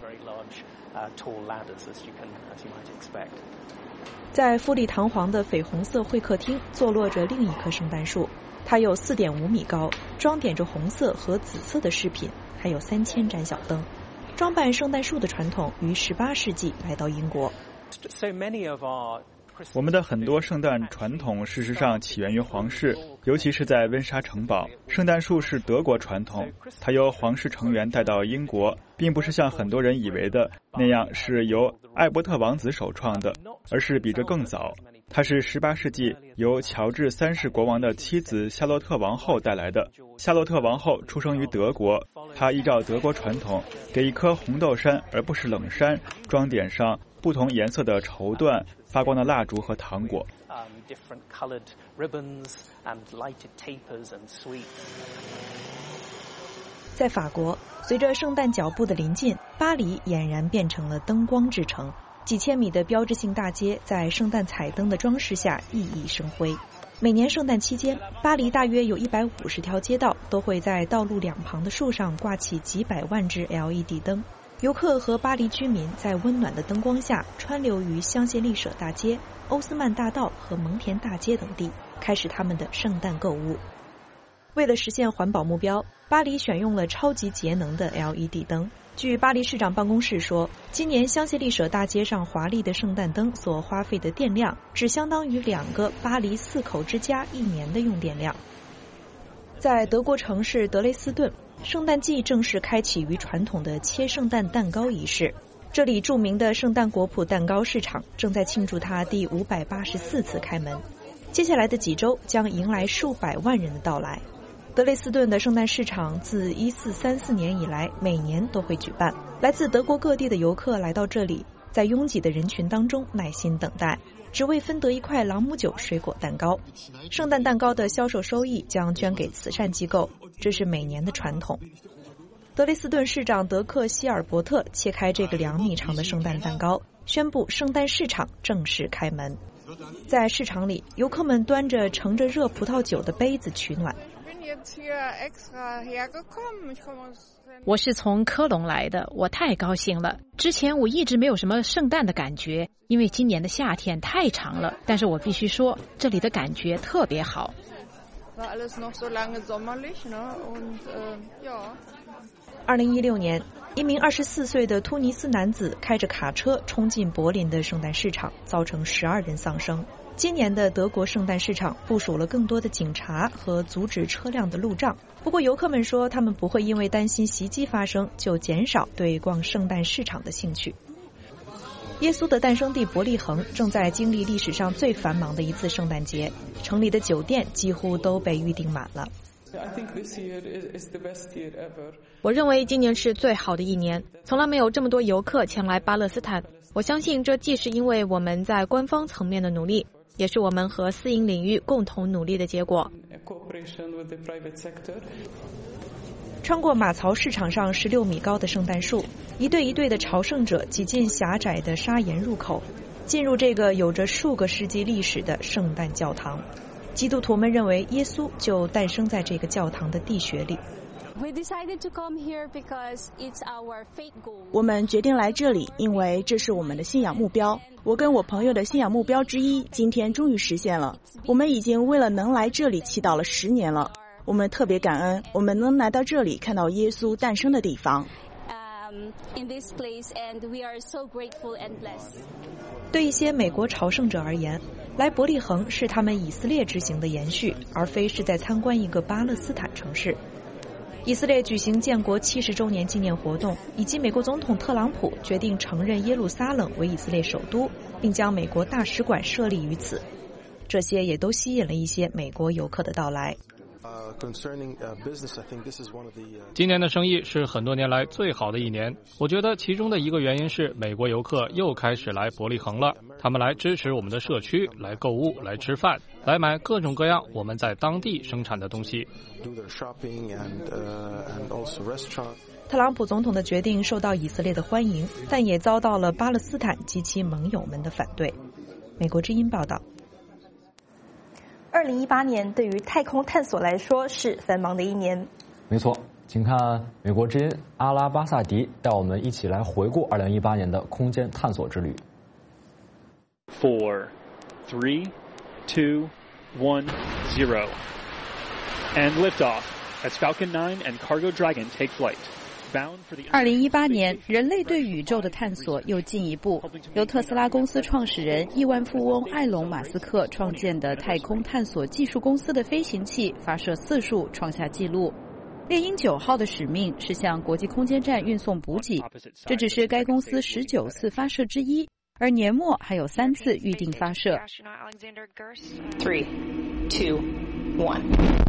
在富丽堂皇的绯红色会客厅坐落着另一棵圣诞树，它有4.5米高，装点着红色和紫色的饰品，还有3000盏小灯。装扮圣诞树的传统于18世纪来到英国。 我们的很多圣诞传统事实上起源于皇室，尤其是在温莎城堡。圣诞树是德国传统，它由皇室成员带到英国，并不是像很多人以为的那样是由艾伯特王子首创的，而是比这更早。它是18世纪由乔治3世国王的妻子夏洛特王后带来的。夏洛特王后出生于德国，她依照德国传统，给一棵红豆杉而不是冷杉装点上不同颜色的绸缎、发光的蜡烛和糖果。 在法国，随着圣诞脚步的临近，巴黎俨然变成了灯光之城。几千米的标志性大街在圣诞彩灯的装饰下熠熠生辉。每年圣诞期间，巴黎大约有150条街道都会在道路两旁的树上挂起几百万只 LED 灯。游客和巴黎居民在温暖的灯光下川流于香榭丽舍大街、欧斯曼大道和蒙田大街等地，开始他们的圣诞购物。为了实现环保目标，巴黎选用了超级节能的 LED 灯。据巴黎市长办公室说，今年香榭丽舍大街上华丽的圣诞灯所花费的电量，只相当于2个巴黎4口之家1年的用电量。在德国城市德累斯顿，圣诞季正式开启于传统的切圣诞蛋糕仪式。这里著名的圣诞果脯蛋糕市场正在庆祝它第584次开门。接下来的几周将迎来数百万人的到来。德累斯顿的圣诞市场自1434年以来每年都会举办，来自德国各地的游客来到这里，在拥挤的人群当中耐心等待，只为分得一块朗姆酒水果蛋糕。圣诞蛋糕的销售收益将捐给慈善机构，这是每年的传统。德累斯顿市长德克希尔伯特切开这个2米长的圣诞蛋糕，宣布圣诞市场正式开门。在市场里，游客们端着盛着热葡萄酒的杯子取暖。 我是从科隆来的，我太高兴了。之前我一直没有什么圣诞的感觉，因为今年的夏天太长了。但是我必须说，这里的感觉特别好。 2016年，一名24岁的突尼斯男子开着卡车冲进柏林的圣诞市场，造成12人丧生。今年的德国圣诞市场部署了更多的警察和阻止车辆的路障。不过游客们说，他们不会因为担心袭击发生就减少对逛圣诞市场的兴趣。耶稣的诞生地伯利恒正在经历历史上最繁忙的一次圣诞节，城里的酒店几乎都被预订满了。 我认为今年是最好的一年，从来没有这么多游客前来巴勒斯坦。我相信这既是因为我们在官方层面的努力，也是我们和私营领域共同努力的结果。穿过马槽市场上16米高的圣诞树，一对一对的朝圣者挤进狭窄的砂岩入口，进入这个有着数个世纪历史的圣诞教堂。基督徒们认为耶稣就诞生在这个教堂的地穴里。 我们决定来这里，因为这是我们的信仰目标。我跟我朋友的信仰目标之一，今天终于实现了。我们已经为了能来这里祈祷了10年了。我们特别感恩，我们能来到这里，看到耶稣诞生的地方。 对一些美国朝圣者而言，来伯利恒是他们以色列之行的延续，而非是在参观一个巴勒斯坦城市。以色列举行建国70周年纪念活动，以及美国总统特朗普决定承认耶路撒冷为以色列首都，并将美国大使馆设立于此，这些也都吸引了一些美国游客的到来。 今年的生意是很多年来最好的一年，我觉得其中的一个原因是美国游客又开始来伯利恒了，他们来支持我们的社区，来购物，来吃饭，来买各种各样我们在当地生产的东西。 特朗普总统的决定受到以色列的欢迎，但也遭到了巴勒斯坦及其盟友们的反对。美国之音报道。 2018年对于太空探索来说是繁忙的一年。 没错，请看美国之音阿拉巴萨迪带我们一起来回顾2018年的空间探索之旅。 4, 3, 2, 1, 0, and liftoff as Falcon 9 and Cargo Dragon take flight.2018 年，人类对宇宙的探索又进一步。由特斯拉公司创始人、亿万富翁埃隆·马斯克创建的太空探索技术公司的飞行器发射次数创下纪录。猎鹰9号的使命是向国际空间站运送补给，这只是该公司19次发射之一，而年末还有3次预定发射。 3, 2, 1.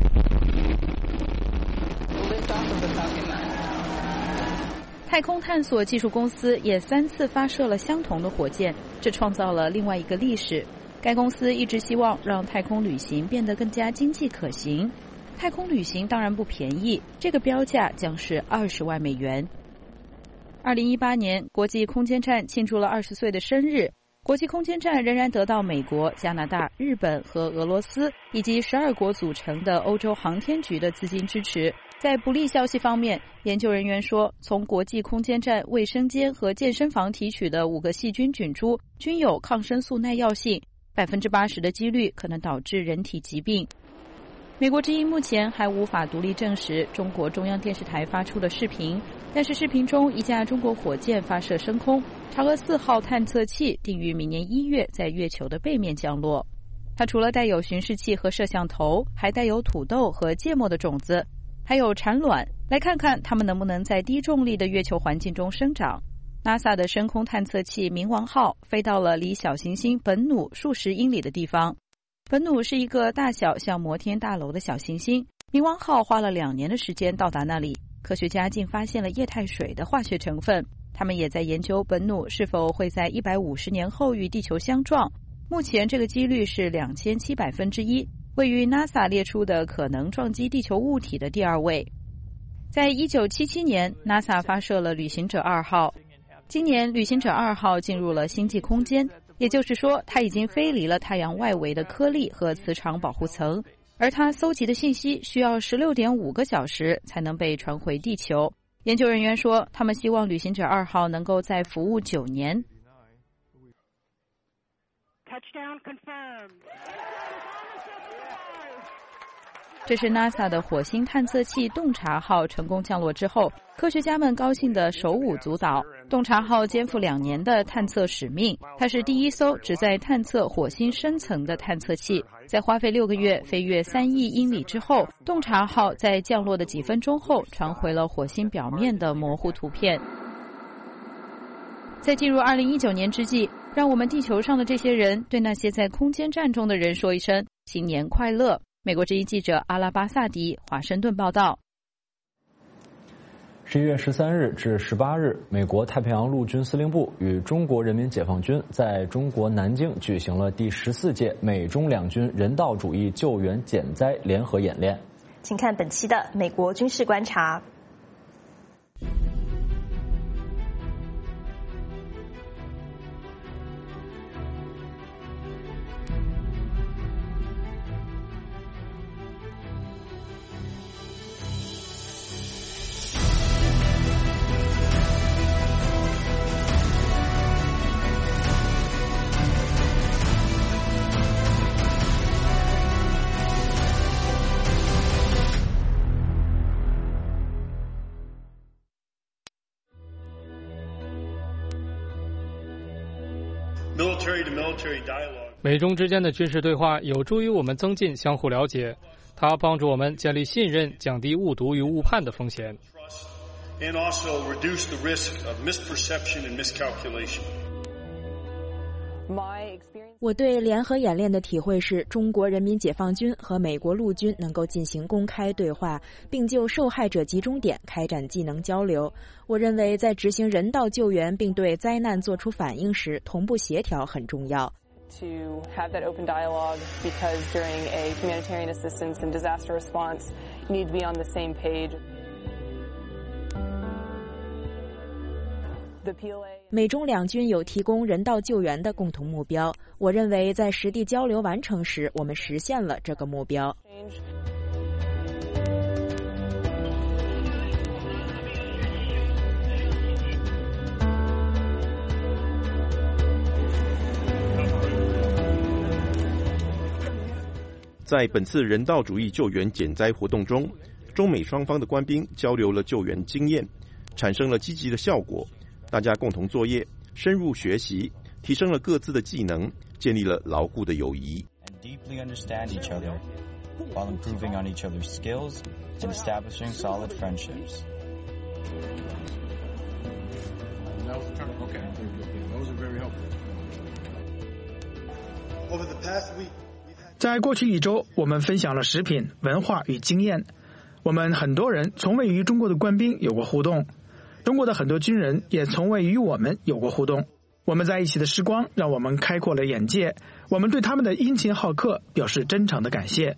Liftoff of the Falcon 9. 太空探索技术公司也3次发射了相同的火箭，这创造了另外一个历史。该公司一直希望让太空旅行变得更加经济可行。太空旅行当然不便宜，这个标价将是20万美元。2018年，国际空间站庆祝了20岁的生日。国际空间站仍然得到美国、加拿大、日本和俄罗斯以及12国组成的欧洲航天局的资金支持。在不利消息方面，研究人员说，从国际空间站卫生间和健身房提取的5个细菌菌株均有抗生素耐药性，80%的几率可能导致人体疾病。美国之音目前还无法独立证实中国中央电视台发出的视频，但是视频中一架中国火箭发射升空，嫦娥4号探测器定于明年1月在月球的背面降落。它除了带有巡视器和摄像头，还带有土豆和芥末的种子，还有产卵，来看看它们能不能在低重力的月球环境中生长。NASA 的深空探测器冥王号飞到了离小行星本努数十英里的地方。本努是一个大小像摩天大楼的小行星，冥王号花了2年的时间到达那里。科学家竟发现了液态水的化学成分，他们也在研究本努是否会在150年后与地球相撞。目前这个几率是2700%，位于 NASA 列出的可能撞击地球物体的第2位。在1977年 NASA 发射了旅行者2号，今年旅行者2号进入了星际空间，也就是说它已经飞离了太阳外围的颗粒和磁场保护层，而它搜集的信息需要16.5个小时才能被传回地球。研究人员说，他们希望旅行者2号能够再服务9年。 Touchdown confirmed. 这是 NASA 的火星探测器洞察号成功降落之后，科学家们高兴的手舞足蹈。洞察号肩负2年的探测使命，它是第一艘旨在探测火星深层的探测器。在花费6个月飞越3亿英里之后，洞察号在降落的几分钟后传回了火星表面的模糊图片。在进入2019年之际，让我们地球上的这些人对那些在空间站中的人说一声新年快乐。 美国之音记者阿拉巴萨迪华盛顿报道。 11月13日至18日，美国太平洋陆军司令部与中国人民解放军在中国南京举行了第14届美中两军人道主义救援减灾联合演练。 请看本期的美国军事观察。 美中之间的军事对话有助于我们增进相互了解，它帮助我们建立信任，降低误读与误判的风险。 我对联合演练的体会是，中国人民解放军和美国陆军能够进行公开对话，并就受害者集中点开展技能交流。我认为在执行人道救援并对灾难做出反应时，同步协调很重要。 To have that open dialogue, because during a humanitarian assistance and disaster response, you need to be on the same page. 美中两军有提供人道救援的共同目标，我认为在实地交流完成时，我们实现了这个目标。 在本次人道主义救援减灾活动中，中美双方的官兵交流了救援经验，产生了积极的效果。大家共同作业，深入学习，提升了各自的技能，建立了牢固的友谊。 Deeply understand each other, while improving on each other's skills and establishing solid friendships. Over the past week. 在过去一周，我们分享了食品、文化与经验。我们很多人从未与中国的官兵有过互动，中国的很多军人也从未与我们有过互动。我们在一起的时光让我们开阔了眼界，我们对他们的殷勤好客表示真诚的感谢。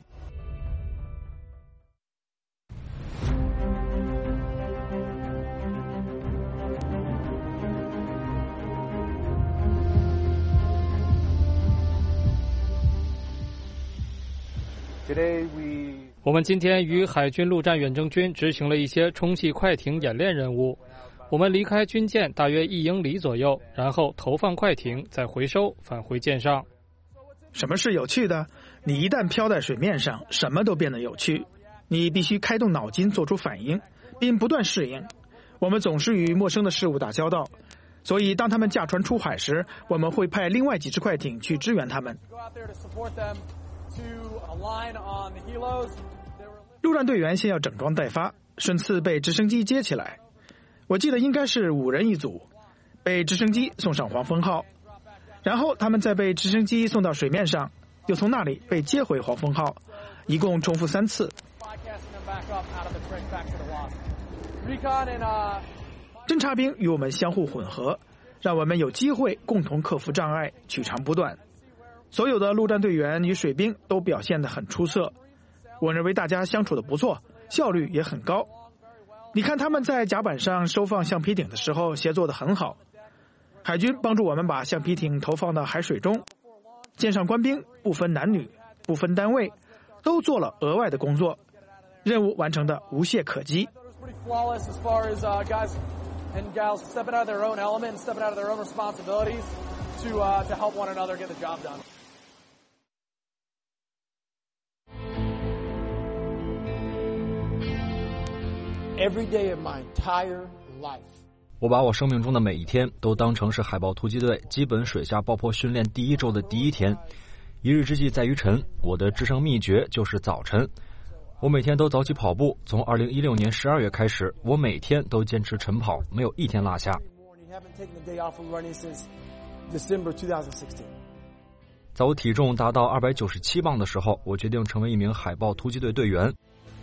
我们今天与海军陆战远征军执行了一些充气快艇演练任务。我们离开军舰大约1英里左右，然后投放快艇，再回收返回舰上。 什么是有趣的？你一旦飘在水面上，什么都变得有趣。你必须开动脑筋做出反应，并不断适应。我们总是与陌生的事物打交道，所以当他们驾船出海时，我们会派另外几只快艇去支援他们。陆战队员先要整装待发，顺次被直升机接起来。我记得应该是5人一组，被直升机送上黄蜂号，然后他们再被直升机送到水面上，又从那里被接回黄蜂号，一共重复3次。侦察兵与我们相互混合，让我们有机会共同克服障碍，取长补短。所有的陆战队员与水兵都表现得很出色，我认为大家相处得不错，效率也很高。你看他们在甲板上收放橡皮艇的时候协作得很好。海军帮助我们把橡皮艇投放到海水中，舰上官兵不分男女，不分单位，都做了额外的工作，任务完成的无懈可击。 Every day of my entire life. 我把我生命中的每一天都当成是海豹突击队基本水下爆破训练第1周的第1天。一日之计在于晨，我的制胜秘诀就是早晨。我每天都早起跑步，从2016年12月开始，我每天都坚持晨跑，没有一天落下。 在我体重达到297磅的时候，我决定成为一名海豹突击队队员。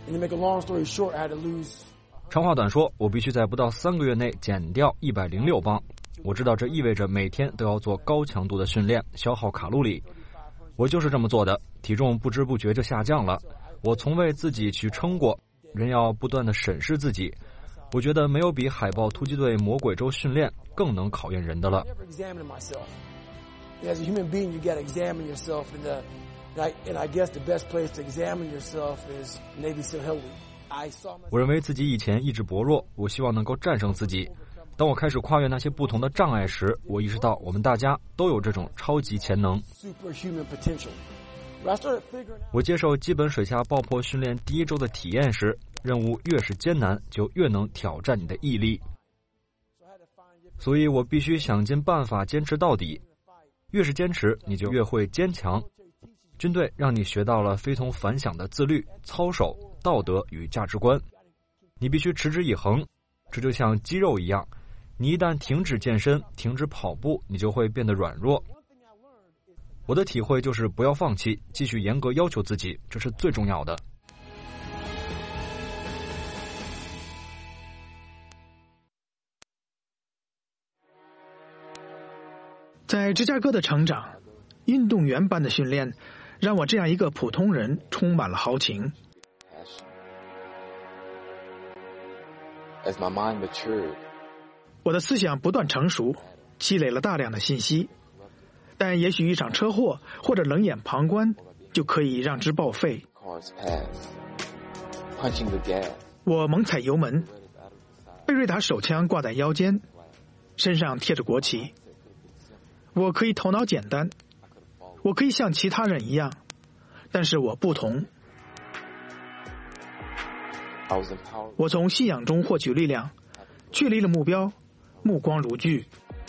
长话短说，我必须在不到3个月内减掉106磅。我知道这意味着每天都要做高强度的训练，消耗卡路里。我就是这么做的，体重不知不觉就下降了。我从未自己去称过，人要不断地审视自己。我觉得没有比海豹突击队魔鬼周训练更能考验人的了。 As a human being, you got to examine yourself, and I guess the best place to examine yourself is Navy SEAL Hillary. 我认为自己以前意志薄弱，我希望能够战胜自己。当我开始跨越那些不同的障碍时，我意识到我们大家都有这种超级潜能。我接受基本水下爆破训练第1周的体验时，任务越是艰难，就越能挑战你的毅力。所以我必须想尽办法坚持到底。越是坚持，你就越会坚强。军队让你学到了非同凡响的自律、操守、道德与价值观。你必须持之以恒，这就像肌肉一样，你一旦停止健身、停止跑步，你就会变得软弱。我的体会就是不要放弃，继续严格要求自己，这是最重要的。 在芝加哥的成长，运动员般的训练让我这样一个普通人充满了豪情。我的思想不断成熟，积累了大量的信息，但也许一场车祸或者冷眼旁观就可以让之报废。我猛踩油门，贝瑞达手枪挂在腰间，身上贴着国旗。我可以头脑简单，我可以像其他人一样，但是我不同。我从信仰中获取力量，确立了目标，目光如炬。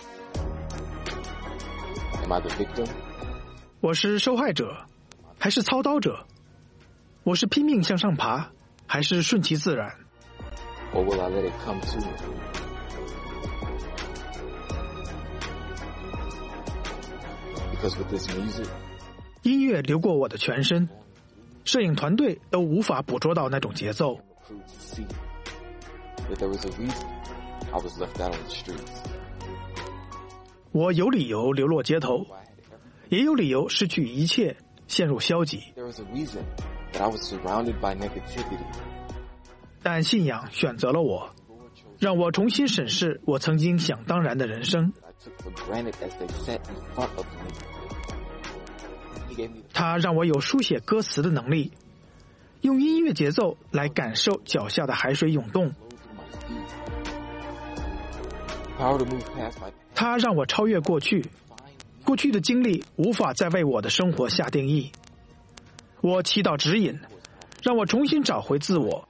我是受害者，还是操刀者？我是拼命向上爬，还是顺其自然？音乐流过我的全身，摄影团队都无法捕捉到那种节奏。我有理由流落街头，也有理由失去一切，陷入消极。但信仰选择了我，让我重新审视我曾经想当然的人生。它让我有书写歌词的能力，用音乐节奏来感受脚下的海水涌动。它让我超越过去，过去的经历无法再为我的生活下定义。我祈祷指引，让我重新找回自我。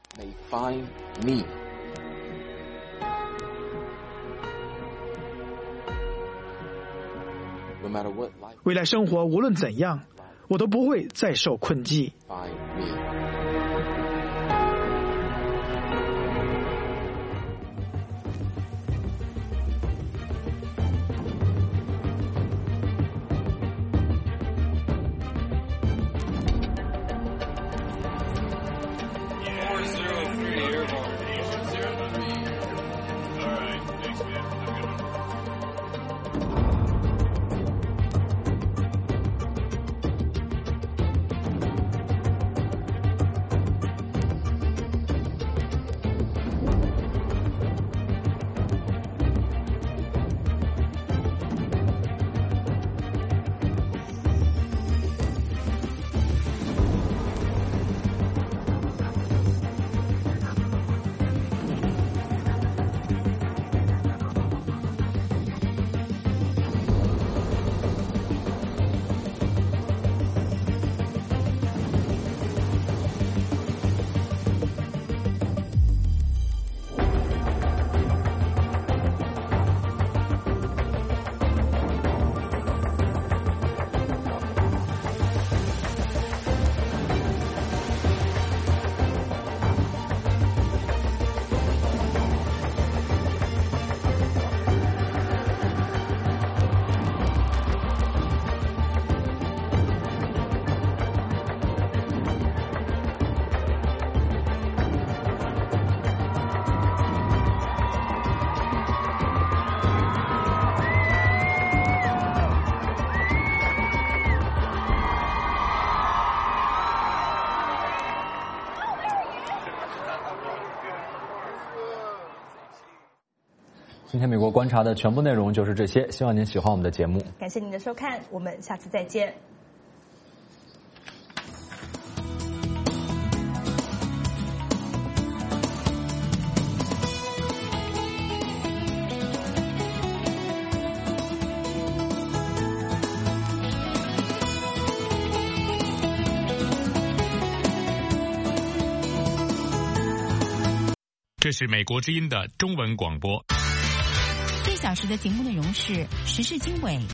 未来生活无论怎样，我都不会再受困寂。 今天美国观察的全部内容就是这些，希望您喜欢我们的节目。 感谢您的收看，我们下次再见。 这是美国之音的中文广播。 1小时的节目内容是时事经纬。